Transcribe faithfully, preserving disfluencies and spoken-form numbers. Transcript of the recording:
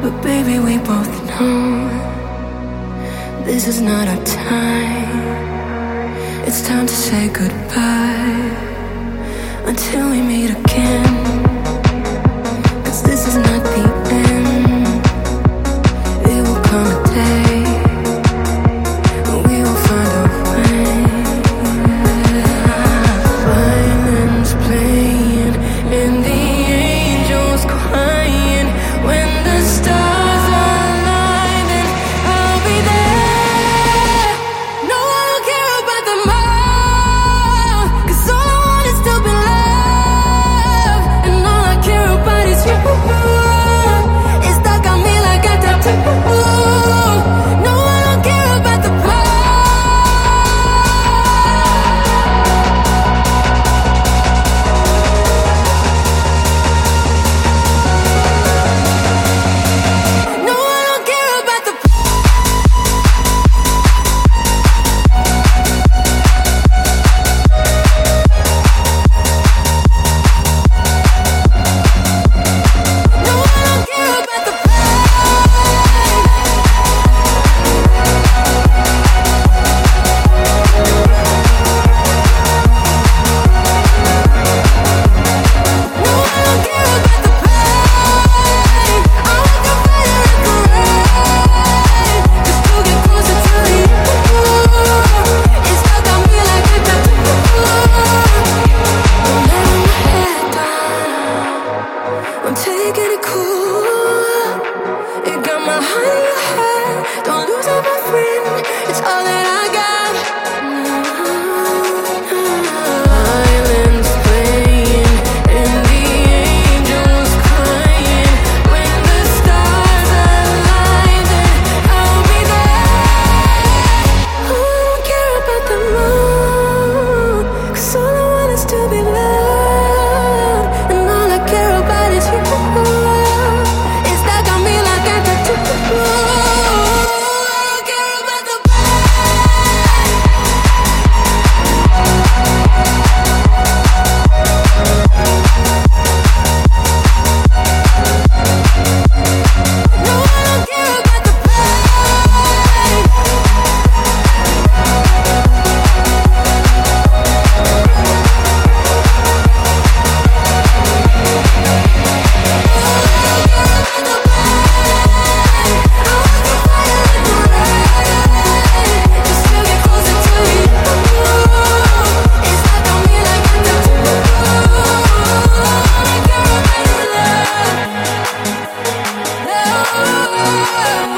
But baby, we both know this is not our time. It's time to say goodbye until we meet again. 'Cause this is not the end. It will come a day when we will find a way. Violins playing and the angels crying. When the stars align, then I'll be there. No, I don't care about the more, 'cause all I want is to be loved. And all I care about is you. It's stuck on me like a tattoo. No, I don't care about the No, I don't care about the No, I don't care about the No, I don't care about the pain. I want the fire and the rain. Just to get closer to you. It's stuck on me like a tattoo. I'm letting my head down. I'm taking it cool. It got my heart in your head. Don't lose it, my friend. It's all that I got. Violins playing and the angels crying. When the stars align, then I'll be there. Oh, I don't care about the moon, 'cause all I want is to be loved. And all I care about is you. It's stuck on me like a tattoo. I don't care about the No, I don't care about the pain. Just to get closer to you. It's stuck on me like a tattoo. All I care about is love. Love.